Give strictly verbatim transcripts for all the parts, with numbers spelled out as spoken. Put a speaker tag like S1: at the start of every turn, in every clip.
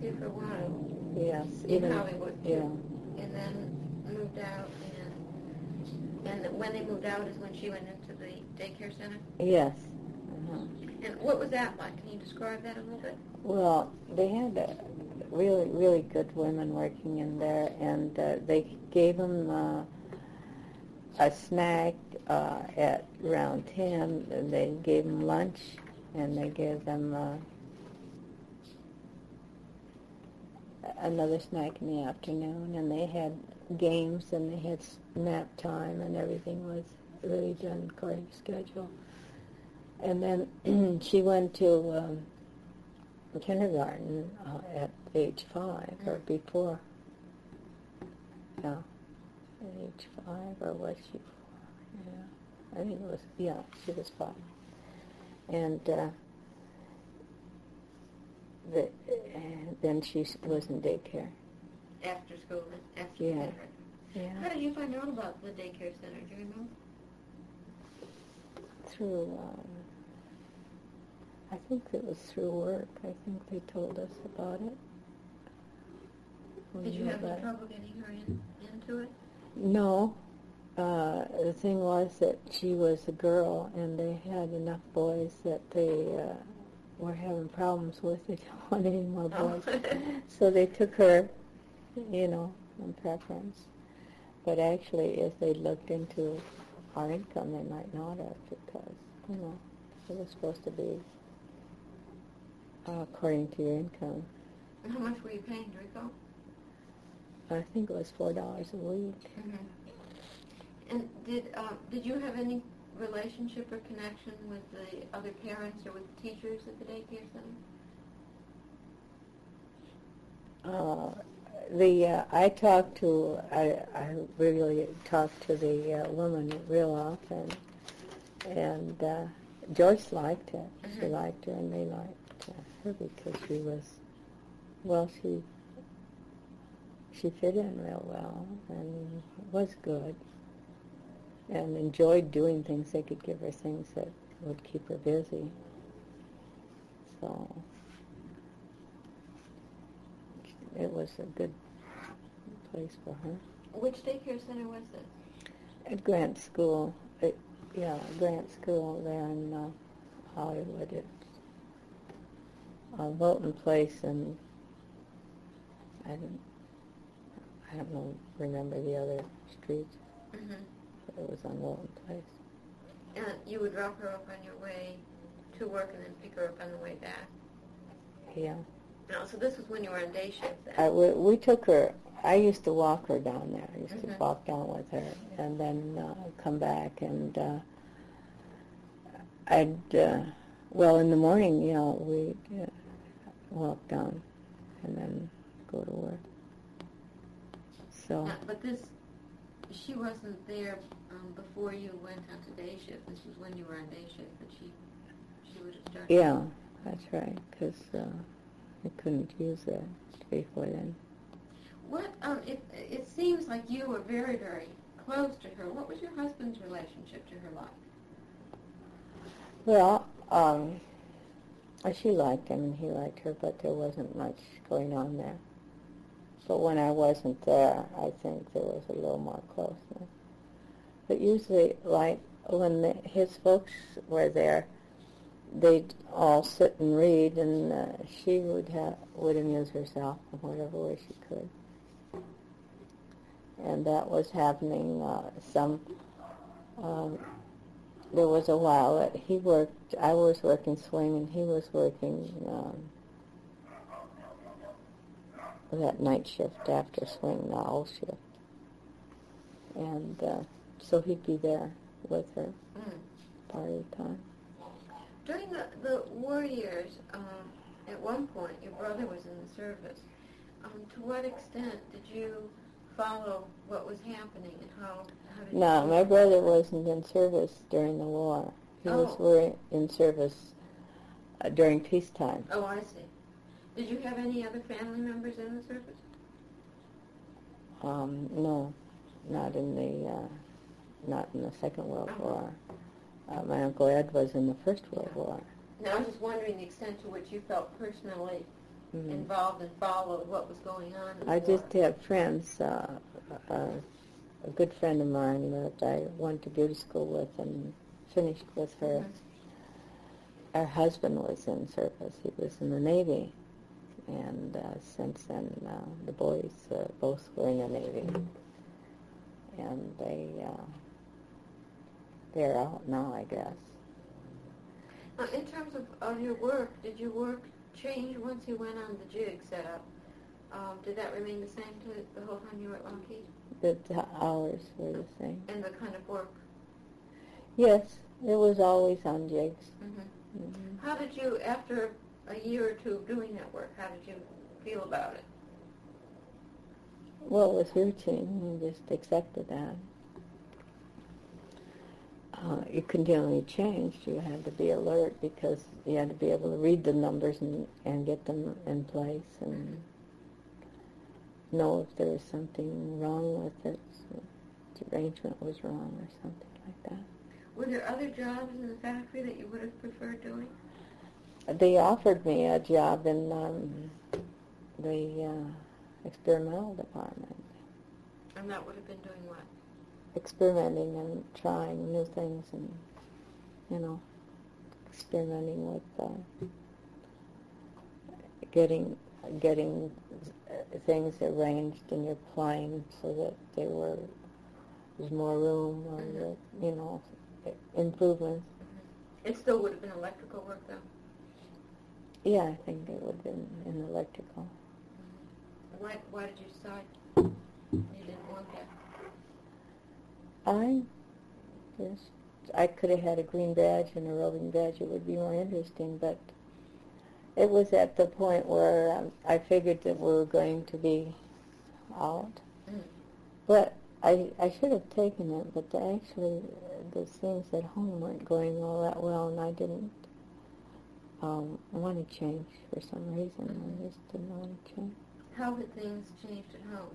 S1: did for a while.
S2: Yes.
S1: In
S2: Even,
S1: Hollywood, too.
S2: yeah.
S1: And then moved out, and and when they moved out is when she went into the daycare center?
S2: Yes. Uh-huh.
S1: And what was that like? Can you describe that a little bit?
S2: Well, they had uh, really, really good women working in there, and uh, they gave them uh, a snack uh, at around ten, and they gave them lunch, and they gave them uh, another snack in the afternoon, and they had games, and they had nap time, and everything was really done according to schedule. And then she went to um, kindergarten uh, at age five, or before. Yeah, at age five, or was she four? Yeah, I think it was, yeah, she was five. And uh, the, and then she was in daycare.
S1: After school, after
S2: Yeah.
S1: kindergarten.
S2: Yeah.
S1: How did you find out about the daycare center? Do you remember?
S2: Through, um, I think it was through work. I think they told us about it. We
S1: Did you
S2: knew
S1: have any
S2: about it.
S1: trouble getting her in, into it?
S2: No. Uh, the thing was that she was a girl, and they had enough boys that they uh, were having problems with. They didn't want any more boys.
S1: Oh.
S2: So they took her, you know, in preference. But actually, if they looked into our income, they might not have, because, you know, it was supposed to be uh, according to your income.
S1: And how much were you paying, do you recall?
S2: I think it was four dollars a week.
S1: Mm-hmm. And did uh, did you have any relationship or connection with the other parents or with the teachers at the daycare center?
S2: Uh, the uh, I talked to I I really talked to the uh, woman real often, and uh, Joyce liked her.
S1: Mm-hmm.
S2: She liked her, and they liked her because she was, well, she she fit in real well and was good, and enjoyed doing things. They could give her things that would keep her busy. So it was a good place for her.
S1: Which daycare center was this?
S2: At Grant School. It, yeah, Grant School there in uh, Hollywood. It's uh, Wilton Place, and I don't, I don't know, remember the other streets.
S1: Mm-hmm.
S2: But it was on Wilton Place.
S1: And you would drop her off on your way to work and then pick her up on the way back?
S2: Yeah.
S1: No, so this was when you were on day shift then?
S2: I, we, we took her, I used to walk her down there. I used
S1: Mm-hmm.
S2: to walk down with her and then uh, come back, and uh, I'd, uh, well, in the morning, you know, we'd uh, walk down and then go to work. So.
S1: Now, but this, she wasn't there um, before you went on to day shift. This was when you were on day shift that she, she would have started.
S2: Yeah, that's right, because uh, I couldn't use that before then.
S1: What, um, it, it seems like you were very, very close to her. What was your husband's relationship to her like?
S2: Well, um, she liked him and he liked her, but there wasn't much going on there. But when I wasn't there, I think there was a little more closeness. But usually, like, when the, his folks were there, they'd all sit and read, and uh, she would have, would amuse herself in whatever way she could. And that was happening uh, some, um, there was a while that he worked, I was working swing, and he was working um, that night shift after swing, the owl shift. And uh, so he'd be there with her
S1: Mm.
S2: part of the time.
S1: During the, the war years, um, at one point, your brother was in the service. Um, to what extent did you follow what was happening and how, how did
S2: No,
S1: you...
S2: my brother wasn't in service during the war. He
S1: Oh.
S2: was were in service uh, during peacetime.
S1: Oh, I see. Did you have any other family members in the service?
S2: Um, no, not in the uh, not in the Second World
S1: Uh-huh.
S2: War. Uh, my Uncle Ed was in the First World War.
S1: Now, I was just wondering the extent to which you felt personally
S2: Mm.
S1: involved and followed what was going on in the
S2: I
S1: war.
S2: just have friends. Uh, uh, a good friend of mine that I went to beauty school with and finished with her.
S1: Mm-hmm.
S2: Her husband was in service. He was in the Navy. And uh, since then, uh, the boys uh, both were in the Navy. And they, uh, they're out now, I guess.
S1: Now, in terms of, of your work, did your work change once you went on the jig setup? Um, did that remain the same to the whole time you were at Lockheed?
S2: The t- hours were the same.
S1: And the kind of work?
S2: Yes, it was always on jigs.
S1: Mm-hmm.
S2: Mm-hmm.
S1: How did you, after a year or two of doing that work, how did you feel about it?
S2: Well, it was routine. You just accepted that. Uh, it continually changed. You had to be alert because you had to be able to read the numbers and, and get them in place and know if there was something wrong with it, so the arrangement was wrong or something like that.
S1: Were there other jobs in the factory that you would have preferred doing?
S2: They offered me a job in um, the uh, experimental department.
S1: And that would have been doing what?
S2: Experimenting and trying new things and, you know, experimenting with uh, getting getting things arranged in your plane so that they were, there's more room or,
S1: Mm-hmm.
S2: that, you know, improvements.
S1: Mm-hmm. It still would have been electrical work, though?
S2: Yeah, I think it would have been in electrical.
S1: Mm-hmm. Why, why did you decide you didn't want that?
S2: I just, I could have had a green badge and a roving badge. It would be more interesting, but it was at the point where um, I figured that we were going to be out.
S1: Mm.
S2: But I, I should have taken it, but the, actually uh, the things at home weren't going all that well, and I didn't um, want to change for some reason.
S1: Mm-hmm.
S2: I just didn't want to change.
S1: How had things changed at home?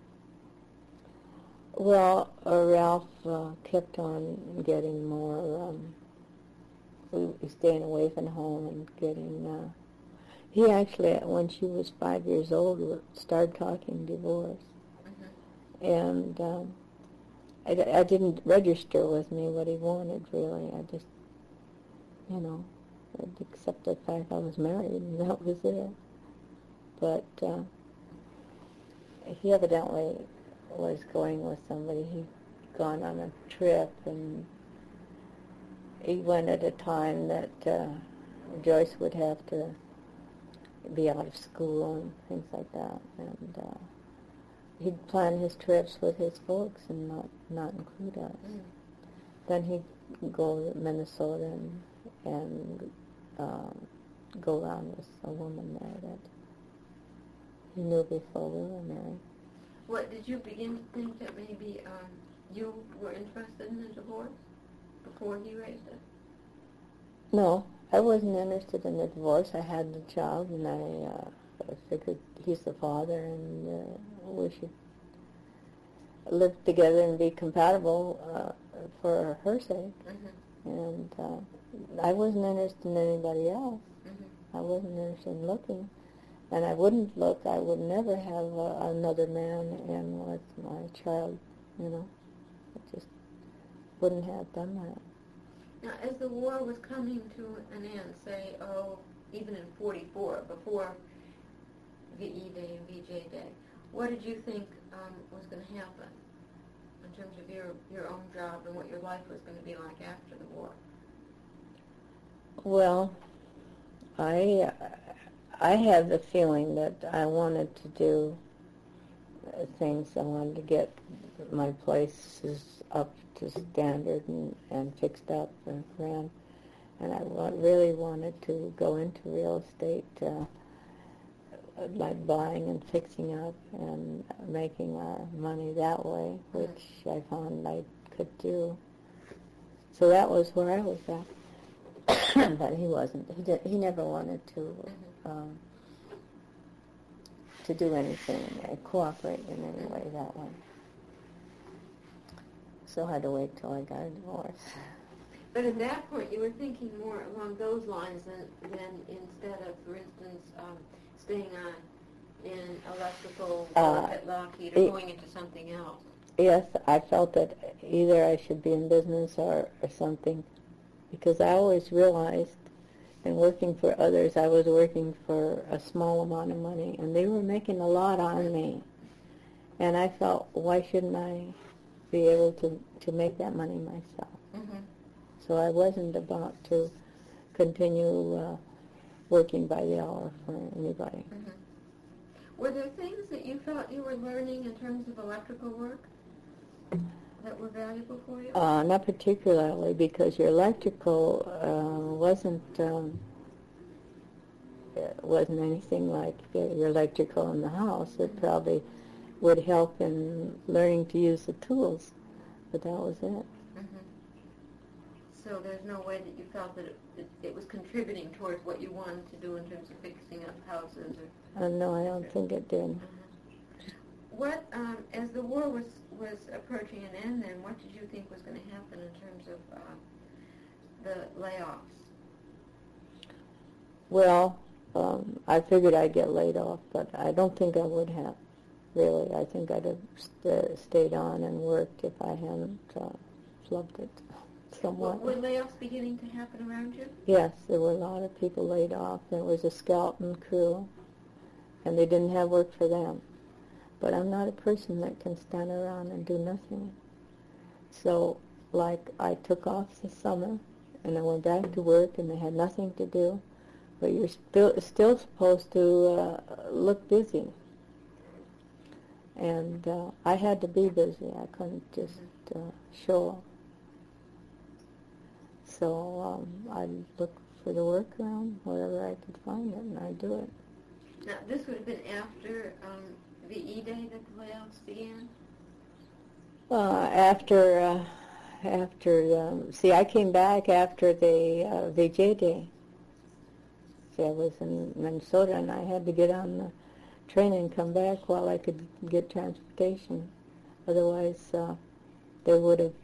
S2: Well, uh, Ralph uh, kept on getting more, um, we were staying away from home and getting, uh, he actually, when she was five years old, started talking divorce.
S1: Mm-hmm.
S2: And um, I, I didn't register with me what he wanted, really. I just, you know, I'd accept the fact I was married, and that was it. But uh, he evidently was going with somebody. He'd gone on a trip, and he went at a time that uh, Joyce would have to be out of school and things like that. And uh, he'd plan his trips with his folks and not, not include us.
S1: Mm.
S2: Then he'd go to Minnesota and, and um, go around with a woman there that he knew before we were married.
S1: What, did you begin to think that maybe um, you were interested in a divorce before he raised it?
S2: No, I wasn't interested in the divorce. I had the child, and I, uh, I figured he's the father, and uh, we should live together and be compatible uh, for her sake.
S1: Mm-hmm.
S2: And uh, I wasn't interested in anybody else.
S1: Mm-hmm.
S2: I wasn't interested in looking. And I wouldn't look. I would never have uh, another man in with my child, you know. I just wouldn't have done that.
S1: Now, as the war was coming to an end, say, oh, even in forty-four, before V E Day and V J Day, what did you think um, was going to happen in terms of your, your own job and what your life was going to be like after the war?
S2: Well, I, I had the feeling that I wanted to do uh, things. I wanted to get my places up to standard and, and fixed up and ran. And I wa- really wanted to go into real estate, uh, like buying and fixing up and making our money that way, which I found I could do. So that was where I was at. But he wasn't. He did, he never wanted to um, to do anything, uh, cooperate in any way that way. So I had to wait till I got a divorce.
S1: But at that point, you were thinking more along those lines than, than instead of, for instance, um, staying on in electrical
S2: Uh,
S1: work at Lockheed or
S2: it-
S1: going into something else?
S2: Yes, I felt that either I should be in business or, or something, because I always realized in working for others, I was working for a small amount of money, and they were making a lot on me. And I felt, why shouldn't I be able to, to make that money myself?
S1: Mm-hmm.
S2: So I wasn't about to continue uh, working by the hour for anybody.
S1: Mm-hmm. Were there things that you felt you were learning in terms of electrical work that were valuable for you?
S2: Uh, not particularly, because your electrical uh, wasn't um, it wasn't anything like your your electrical in the house. It
S1: Mm-hmm.
S2: probably would help in learning to use the tools, but that was it.
S1: Mm-hmm. So there's no way that you felt that it, it, it was contributing towards what you wanted to do in terms of fixing up houses or...
S2: Uh, no, I don't think it did.
S1: Mm-hmm. What, um, as the war was, was approaching an end then, what did you think was going to happen in terms of uh, the layoffs?
S2: Well, um, I figured I'd get laid off, but I don't think I would have, really. I think I'd have st- stayed on and worked if I hadn't uh, flubbed it somewhat.
S1: Were layoffs beginning to happen around you?
S2: Yes, there were a lot of people laid off. There was a skeleton crew, and they didn't have work for them. But I'm not a person that can stand around and do nothing. So, like, I took off the summer, and I went back to work, and they had nothing to do. But you're still, still supposed to uh, look busy. And uh, I had to be busy. I couldn't just uh, show up. So um, I'd look for the work around wherever I could find it, and I'd do it.
S1: Now, this would have been after um, V E Day that the layoffs began?
S2: Uh, after, uh, after, um, see, I came back after the uh, V J Day. See, I was in Minnesota, and I had to get on the train and come back while I could get transportation. Otherwise, uh, they would have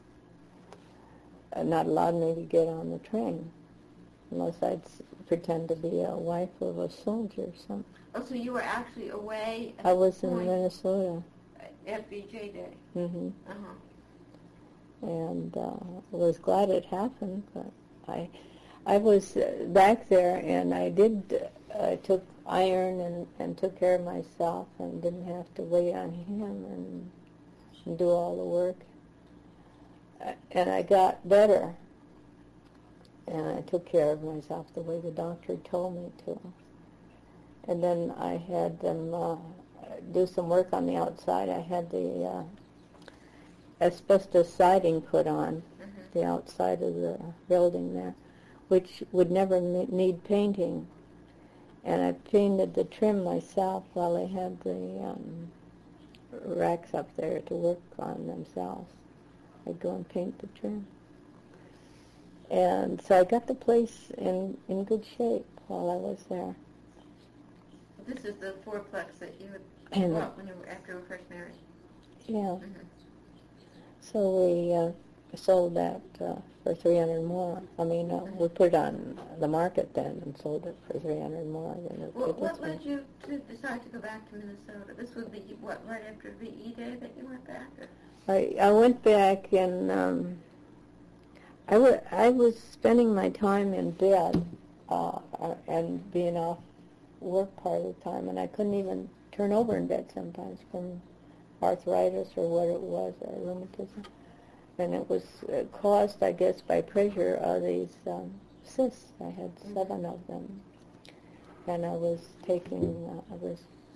S2: uh, not allowed me to get on the train unless I'd s- pretend to be a wife of a soldier or something.
S1: Oh, so you were actually away at
S2: I was
S1: this
S2: in
S1: point
S2: Minnesota.
S1: at V J Day?
S2: hmm
S1: Uh-huh.
S2: And uh, I was glad it happened, but I I was uh, back there, and I did, uh, I took iron and, and took care of myself and didn't have to wait on him and, and do all the work. Uh, and I got better, and I took care of myself the way the doctor told me to. And then I had them uh, do some work on the outside. I had the uh, asbestos siding put on
S1: Mm-hmm.
S2: the outside of the building there, which would never ne- need painting. And I painted the trim myself while they had the um, racks up there to work on themselves. I'd go and paint the trim. And so I got the place in, in good shape while I was there.
S1: This is the fourplex that you had
S2: And,
S1: bought when you were, after you were first married.
S2: yeah.
S1: Mm-hmm.
S2: So we uh, sold that uh, for three hundred more. I mean, uh, we put it on the market then and sold it for three hundred more than it
S1: Well,
S2: did
S1: what
S2: this one.
S1: led you to decide to go back to Minnesota? This would be, what, right after V E Day that you went back? Or?
S2: I, I went back and um, I, w- I was spending my time in bed uh, uh, and being off work part of the time, and I couldn't even turn over in bed sometimes from arthritis or what it was, or rheumatism. And it was uh, caused, I guess, by pressure of these um, cysts. I had
S1: Mm-hmm.
S2: seven of them. And I was taking, uh, I was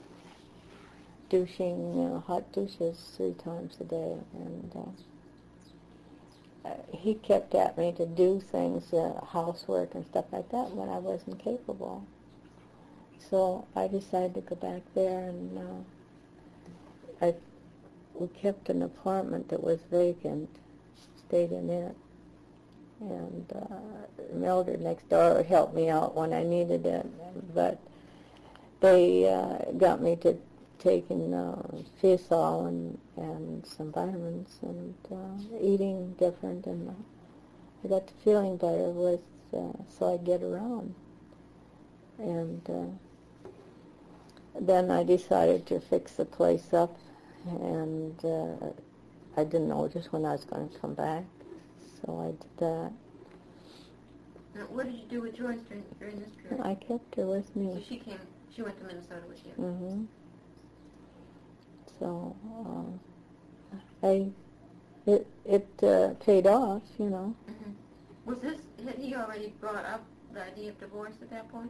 S2: douching uh, hot douches three times a day. And uh, uh, he kept at me to do things, uh, housework and stuff like that, when I wasn't capable. So I decided to go back there, and uh, I we kept an apartment that was vacant, stayed in it, and uh, Mildred next door helped me out when I needed it, but they uh, got me to taking uh, Fiasol and, and some vitamins and uh, eating different, and uh, I got to feeling better with, uh, so I get around. And uh, then I decided to fix the place up, and uh, I didn't know just when I was going to come back, so I did that.
S1: Now, what did you do with Joyce during, during this period?
S2: I kept her with
S1: So
S2: me.
S1: she came, she went to Minnesota with you.
S2: Mm-hmm. So, uh, I, it, it uh, paid off, you know.
S1: Mm-hmm. Was this, had he already brought up the idea of divorce at that point?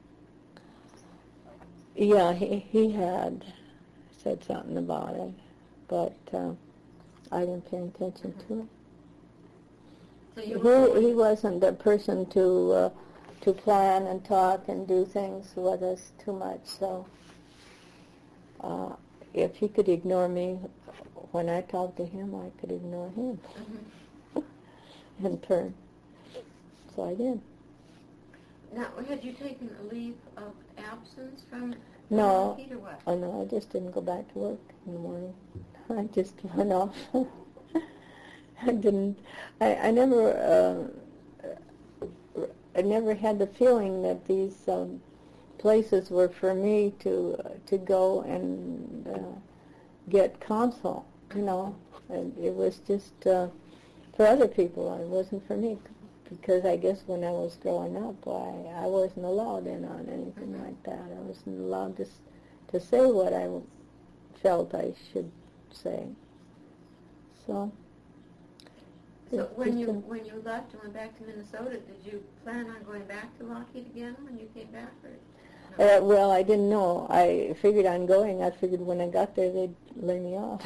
S2: Yeah, he, he had said something about it, but uh, I didn't pay attention
S1: Mm-hmm.
S2: to it.
S1: So you were
S2: He, he wasn't the person to uh, to plan and talk and do things with us too much, so uh, if he could ignore me when I talked to him, I could ignore him
S1: Mm-hmm.
S2: in turn. So I did.
S1: Now, had you taken a leave of absence from
S2: No.
S1: Lockheed or what?
S2: Oh, no, I just didn't go back to work in the morning. I just went off. I didn't, I, I never, uh, I never had the feeling that these um, places were for me to uh, to go and uh, get counsel, you know. And it was just uh, for other people. It wasn't for me, because I guess when I was growing up, I, I wasn't allowed in on anything
S1: Mm-hmm.
S2: like that. I wasn't allowed to, s- to say what I felt I should say. So...
S1: So
S2: It's
S1: when
S2: just
S1: you
S2: a-
S1: when you left and went back to Minnesota, did you plan on going back to Lockheed again when you came back? Or no?
S2: Uh, well, I didn't know. I figured on going. I figured when I got there, they'd lay me off.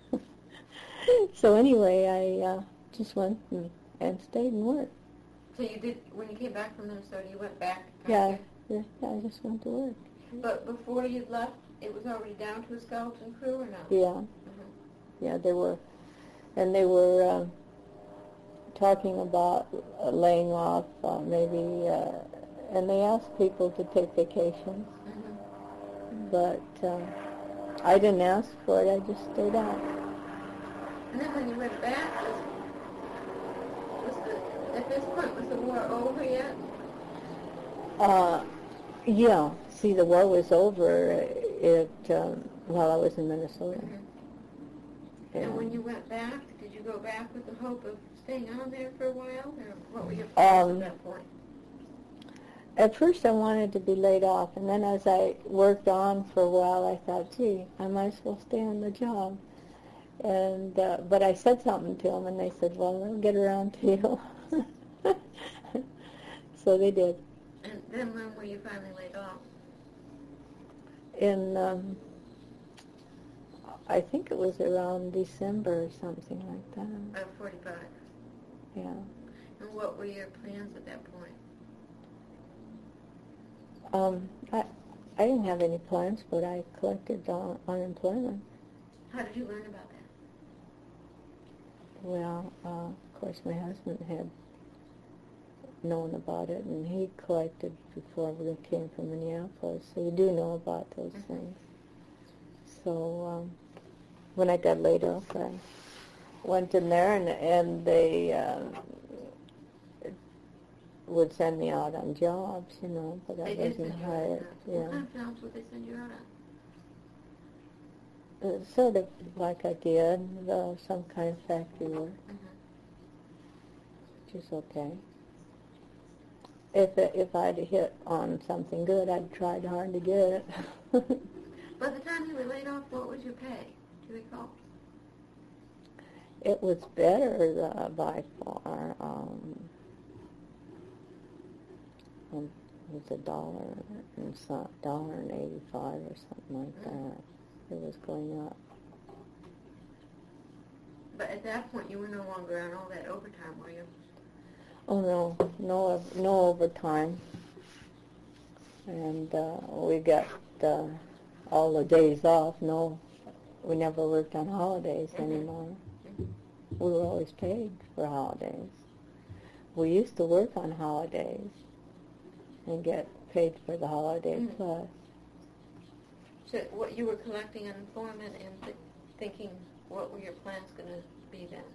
S2: So anyway, I uh, just went and, and stayed and worked.
S1: So you did when you came back from Minnesota, you went back.
S2: Yeah, yeah, yeah, I just went to work.
S1: But before you left, it was already down to a skeleton crew, or no?
S2: Yeah,
S1: Mm-hmm.
S2: yeah, they were, and they were uh, talking about uh, laying off uh, maybe, uh, and they asked people to take vacations,
S1: Mm-hmm.
S2: but um, I didn't ask for it. I just stayed out.
S1: And then when you went back, was, was the, at this point, was the war over yet?
S2: Uh, yeah. See, the war was over it um, while I was in Minnesota.
S1: Mm-hmm. And when you went back, did you go back with the hope of staying on there for a while, or what were your plans
S2: Um,
S1: at that point?
S2: At first, I wanted to be laid off, and then as I worked on for a while, I thought, gee, I might as well stay on the job. And uh, but I said something to them, and they said, well, they'll get around to you. So they did.
S1: And then when were you finally laid off?
S2: In um, I think it was around December or something like that.
S1: Of forty-five.
S2: Yeah.
S1: And what were your plans at that point?
S2: Um, I I didn't have any plans, but I collected uh, unemployment.
S1: How did you learn about that?
S2: Well, uh, of course, my husband had known about it, and he collected before we came from Minneapolis, so you do know about those
S1: Mm-hmm.
S2: things. So um, when I got laid off, I went in there, and, and they uh, would send me out on jobs, you know, but I
S1: They did
S2: wasn't
S1: send you out on
S2: hired.
S1: jobs.
S2: Yeah.
S1: What kind of jobs would they send you out on?
S2: Uh, sort of like I did, uh, some kind of factory work,
S1: Mm-hmm.
S2: which is okay. If it, if I'd hit on something good, I'd tried hard to get it.
S1: By the time you were laid off, what was your pay? Do you recall?
S2: It was better uh, by far. Um, um, it was a dollar and some dollar and eighty-five or something like
S1: Mm-hmm.
S2: that. It was going up.
S1: But at that point, you were no longer on all that overtime, were you?
S2: Oh no, no, no overtime. And uh, we got uh, all the days off. No, we never worked on holidays
S1: Mm-hmm.
S2: anymore.
S1: Mm-hmm.
S2: We were always paid for holidays. We used to work on holidays and get paid for the holiday
S1: Mm-hmm.
S2: plus.
S1: So what you were collecting unemployment and th- thinking, what were your plans going to be then?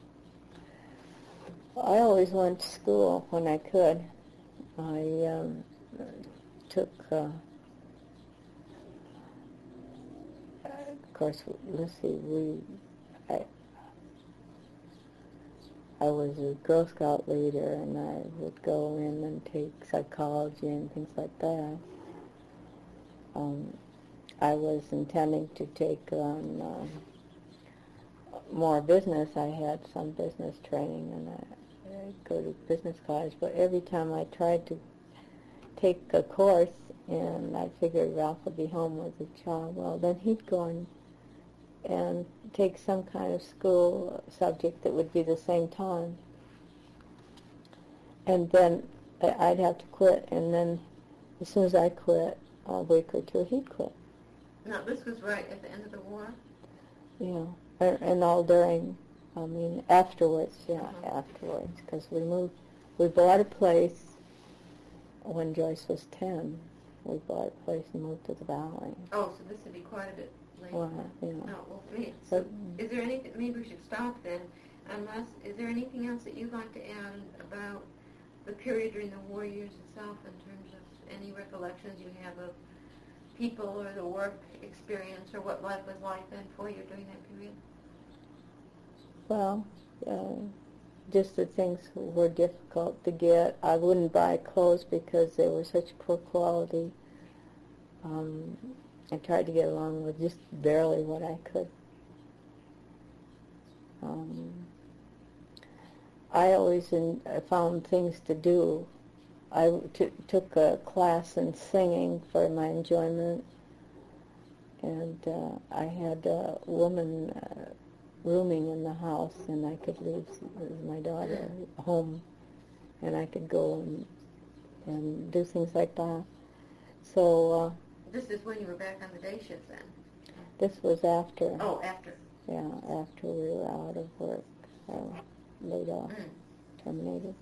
S2: I always went to school when I could. I um, took uh, course, let's see, we, I, I was a Girl Scout leader, and I would go in and take psychology and things like that. Um, I was intending to take on uh, more business. I had some business training, and I, I'd go to business college, but every time I tried to take a course, and I figured Ralph would be home with a child, well, then he'd go and, and take some kind of school subject that would be the same time. And then I'd have to quit, and then as soon as I quit, a week or two, he'd quit.
S1: Now, this was right at the end of the war?
S2: Yeah, and, and all during, I mean, afterwards, yeah,
S1: uh-huh.
S2: afterwards, because we moved, we bought a place when Joyce was ten. We bought a place and moved to the Valley.
S1: Oh, so this would be quite a bit later.
S2: Well, yeah.
S1: Oh, well, great. So is there anything, maybe we should stop then, unless, is there anything else that you'd like to add about the period during the war years itself in terms of any recollections you have of people or the work experience or what life was like then for you during that period?
S2: Well, uh, just that things were difficult to get. I wouldn't buy clothes because they were such poor quality. Um, I tried to get along with just barely what I could. Um, I always in, I found things to do. I t- took a class in singing for my enjoyment, and uh, I had a woman uh, rooming in the house, and I could leave my daughter home, and I could go and, and do things like that. So uh,
S1: this is when you were back on the day shift then?
S2: This was after.
S1: Oh, after.
S2: Yeah, after we were out of work, uh, laid off, mm. terminated.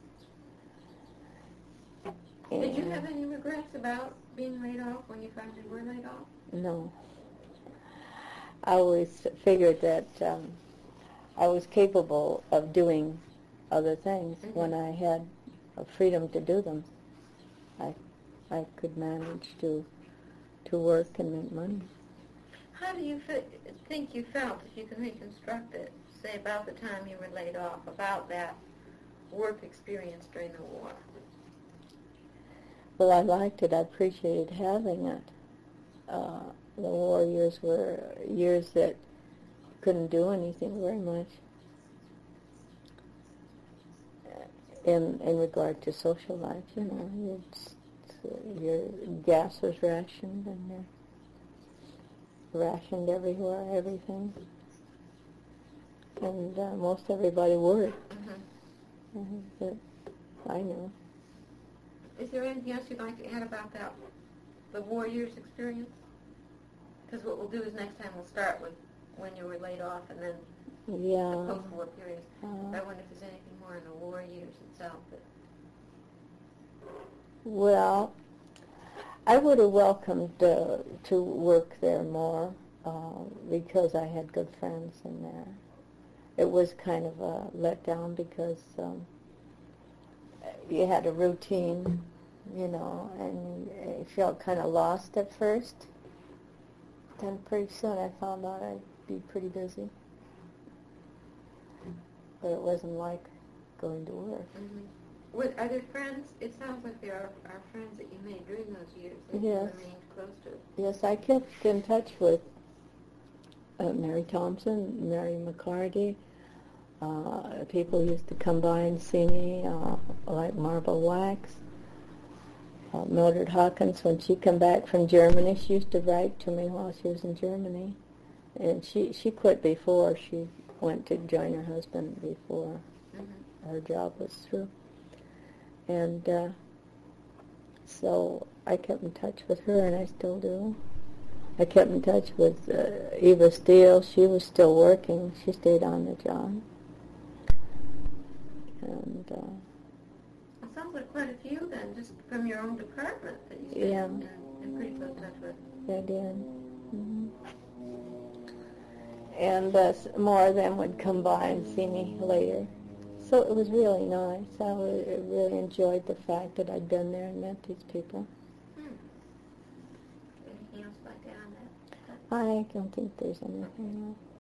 S1: Did you have any regrets about being laid off when you finally were laid off?
S2: No. I always figured that um, I was capable of doing other things mm-hmm. when I had a freedom to do them. I I could manage to to work and make money.
S1: How do you fi- think you felt, if you can reconstruct it, say about the time you were laid off, about that work experience during the war?
S2: Well, I liked it. I appreciated having it. Uh, the war years were years that couldn't do anything very much in in regard to social life. You know, it's, it's, your gas was rationed, and you're rationed everywhere, everything, and uh, most everybody would. Mm-hmm. Uh, that I knew.
S1: Is there anything else you'd like to add about that, the war years experience? Because what we'll do is next time we'll start with when you were laid off and then
S2: yeah.
S1: the post-war period. Uh, I wonder if there's anything more in the war years itself. That
S2: well, I would have welcomed uh, to work there more uh, because I had good friends in there. It was kind of a letdown because um, you had a routine, you know, and you felt kind of lost at first. Then pretty soon I found out I'd be pretty busy. But it wasn't like going to work.
S1: Mm-hmm. What, are there friends? It sounds like there are, are friends that you made during those years that
S2: yes.
S1: you remained close to.
S2: Yes, I kept in touch with uh, Mary Thompson, Mary McCarty. Uh, people used to come by and see me, uh, like Marble Wax. Uh, Mildred Hawkins, when she came back from Germany, she used to write to me while she was in Germany. And she, she quit before. She went to join her husband before mm-hmm. her job was through. And uh, so I kept in touch with her, and I still do. I kept in touch with uh, Eva Steele. She was still working. She stayed on the job. And uh,
S1: it sounds like quite a few then, just from your own department that you stayed
S2: yeah.
S1: in, in pretty close touch with.
S2: I did. Mm-hmm. And uh, more of them would come by and see me later. So it was really nice. I really enjoyed the fact that I'd been there and met these people.
S1: Hmm. Anything else like that on that?
S2: I don't think there's anything else.